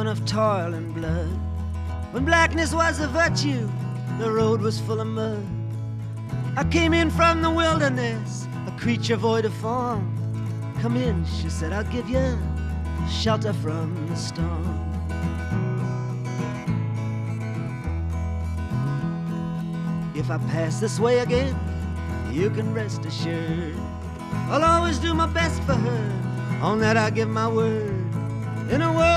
born of toil and blood. When blackness was a virtue, the road was full of mud. I came in from the wilderness, a creature void of form. Come in, she said, I'll give you shelter from the storm. If I pass this way again, you can rest assured I'll always do my best for her. On that I give my word. In a world